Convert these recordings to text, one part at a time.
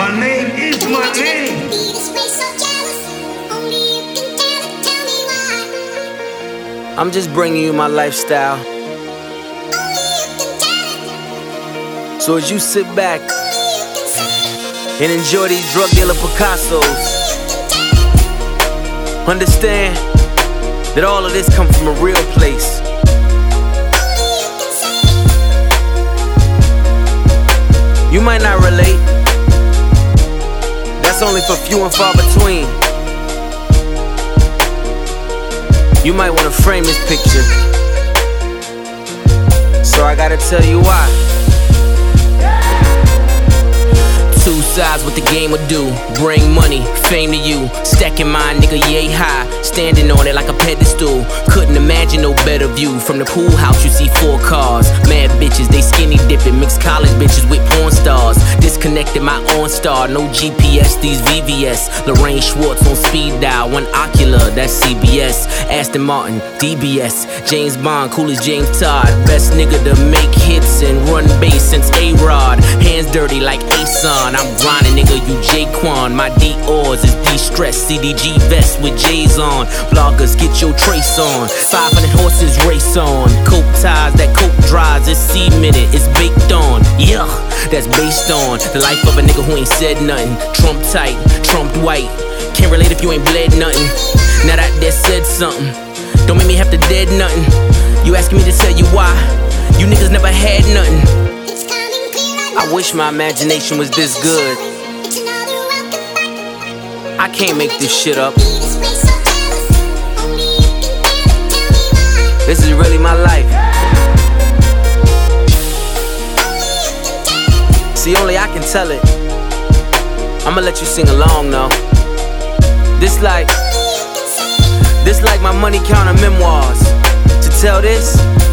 My name is my name. I'm just bringing you my lifestyle. So as you sit back and enjoy these drug dealer Picassos, understand that all of this comes from a real place. You might not relate. That's only for few and far between. You might want to frame this picture, so I gotta tell you why. Two sides, what the game would do. Bring money, fame to you. Stacking mine, nigga, yay high. Standing on it like a pedestal. Couldn't imagine no better view. From the pool house, you see 4 cars. Mad bitches, they skinny dipping. Mixed college bitches with porn stars. Disconnected my OnStar. No GPS, these VVS. Lorraine Schwartz on speed dial. One ocular, that's CBS. Aston Martin, DBS. James Bond, cool as James Todd. Best nigga to make hits and run bass since A-Rod. Hands dirty like A-Son. I'm grinding, nigga, you J-Quan. My D-O's is D-Stress. CDG vest with J's on. Bloggers, get your trace on. 500 horses race on. Coke ties, that coke dries. It's cemented, it's baked on. Yeah, that's based on the life of a nigga who ain't said nothing. Trump tight, Trump white. Can't relate if you ain't bled nothing. Now that said something. Don't make me have to dead nothing. You asking me to tell you why? You niggas never had nothing. I wish my imagination was this good. I can't make this shit up. This is really my life. See, only I can tell it. I'ma let you sing along though. This like my money counter memoirs. To tell this,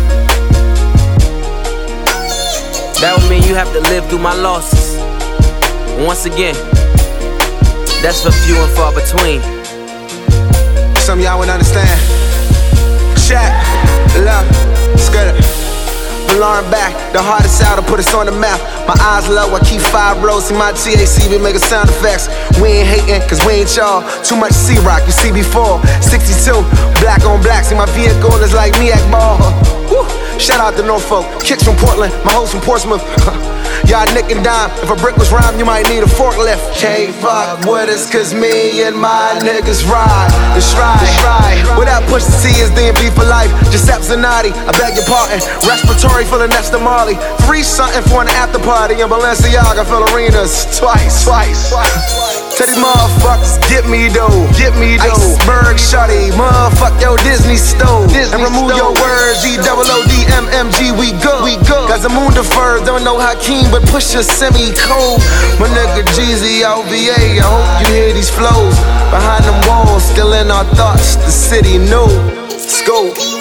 that would mean you have to live through my losses. And once again, that's for few and far between. Some of y'all wouldn't understand. Shaq, love, skirt. Lauren back, the hardest out to put us on the map. My eyes low, I keep 5 rows. See my TAC, we making sound effects. We ain't hating, cause we ain't y'all. Too much C-Rock, you see before. 62, black on black. See my vehicle is like me at ball. Woo. Shout out to Norfolk, kicks from Portland, my host from Portsmouth. Y'all nick and dime, if a brick was rhyme, you might need a forklift. Can't fuck with us, cause me and my niggas ride. It's right. Without push the T is DMV for life. Giuseppe Zanotti, I beg your pardon. Respiratory full of Nesta Marley. Free something for an after party in Balenciaga, fill arenas twice. Tell these motherfuckers, get me though. Iceberg shawty, motherfuck your Disney stove. And remove your words, G-O-O-D-M-M-G, we go. Cause the moon deferred, don't know Hakeem, but push a semi-cold. My nigga Jeezy, OVA, I hope you hear these flows. Behind them walls, still in our thoughts, the city knew. Scope.